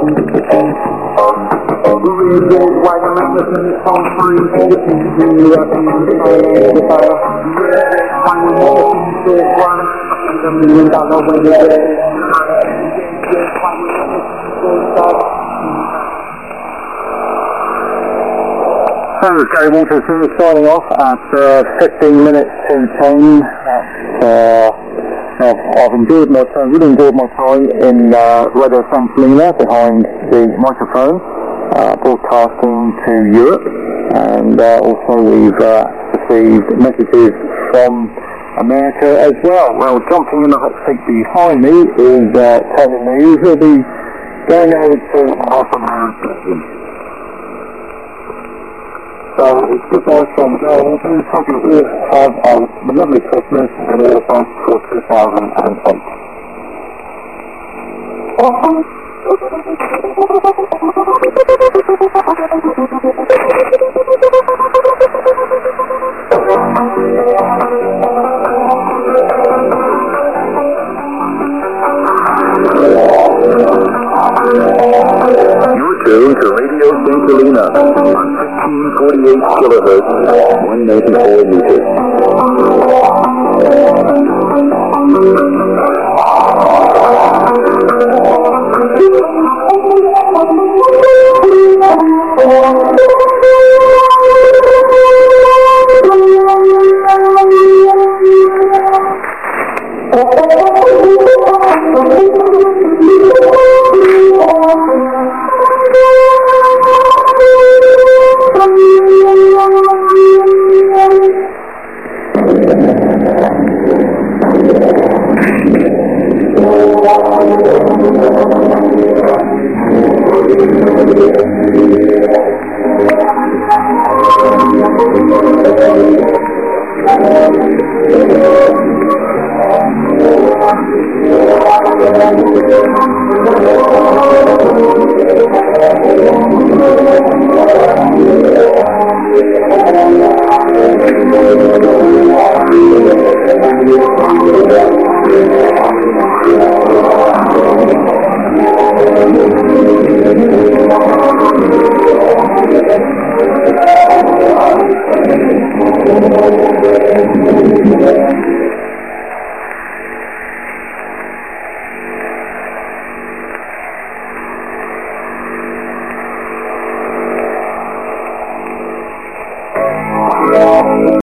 So, Gary Walters signing off at 15 minutes to 10. I've enjoyed my time, really enjoyed my time in Radio San Felina behind the microphone, broadcasting to Europe, and also we've received messages from America as well. Well, jumping in the hot seat behind me is Tony News, who'll be going over to North America. So it's goodbye from Joel. Hope you all have a lovely Christmas and all the best for 2008. You're tuned to Radio San Felina on 1548 kilohertz, 194 meters.